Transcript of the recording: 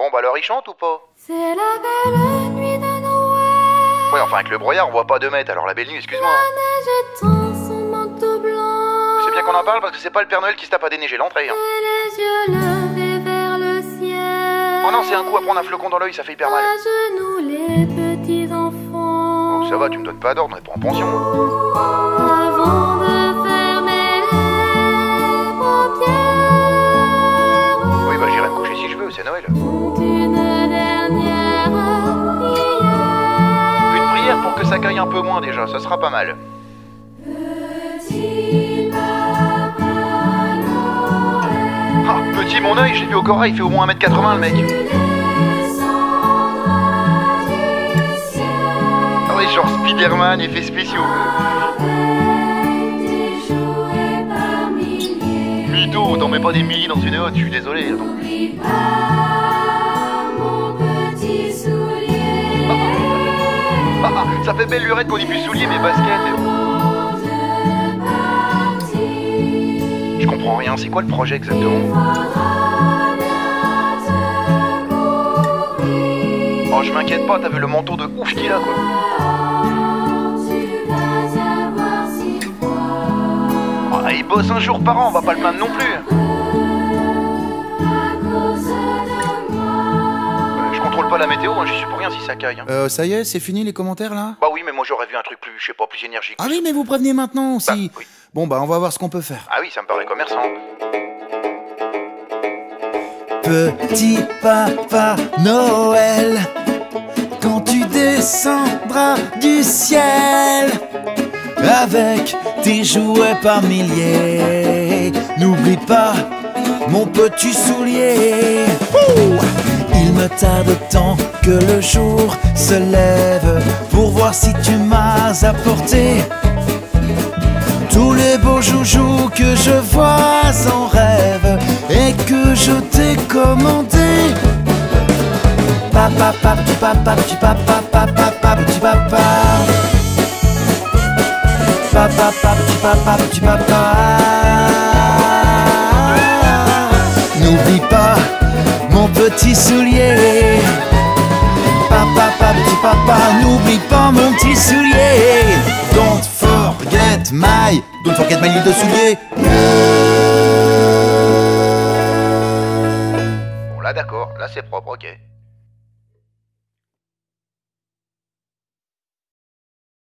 Bon bah alors il chante ou pas? C'est la belle nuit de Noël. Ouais, enfin avec le brouillard on voit pas 2 mètres, alors la belle nuit, excuse-moi. La neige étend son manteau blanc. C'est bien qu'on en parle parce que c'est pas le Père Noël qui se tape à déneiger l'entrée. Hein. Et les yeux levés vers le ciel. Oh non, c'est un coup à prendre un flocon dans l'œil, ça fait hyper mal. À genoux les petits enfants. Oh, ça va, tu me donnes pas d'ordre, on est pas en pension. Avant de fermer les paupières. Oui, bah j'irai me coucher si je veux, c'est Noël. Font une dernière prière. Une prière pour que ça caille un peu moins déjà, ça sera pas mal. Petit Papa Noël. Ah, petit mon œil, j'ai vu au Cora, il fait au moins 1m80 le mec. Ah oui, genre Spider-Man, effets spéciaux. Mytho, t'en mets pas des milliers dans une hotte, je suis désolé. Attends. Ah, ça fait belle lurette qu'on ait pu soulier mes baskets. Je comprends rien, c'est quoi le projet exactement? Oh, je m'inquiète pas, t'as vu le manteau de ouf qu'il a quoi. Oh, il bosse un jour par an, on va pas le plaindre non plus. Je contrôle pas la météo, hein, j'y suis pour rien si ça caille. Hein. Ça y est, c'est fini les commentaires là? Bah oui, mais moi j'aurais vu un truc plus, je sais pas, plus énergique. Ah oui, mais vous prévenez maintenant si. Bah, oui. Bon bah on va voir ce qu'on peut faire. Ah oui, ça me paraît commerçant. Petit Papa Noël, quand tu descendras du ciel avec tes jouets par milliers, n'oublie pas mon petit soulier. Il me tarde tant que le jour se lève pour voir si tu m'as apporté tous les beaux joujoux que je vois en rêve et que je t'ai commandé. Papa, petit papa, petit papa, papa, petit papa. Papa, petit papa, petit papa. N'oublie pas mon petit soulier. Papa, petit papa, n'oublie pas mon petit soulier. Don't forget my ligne de soulier. Bon là d'accord, là c'est propre, ok.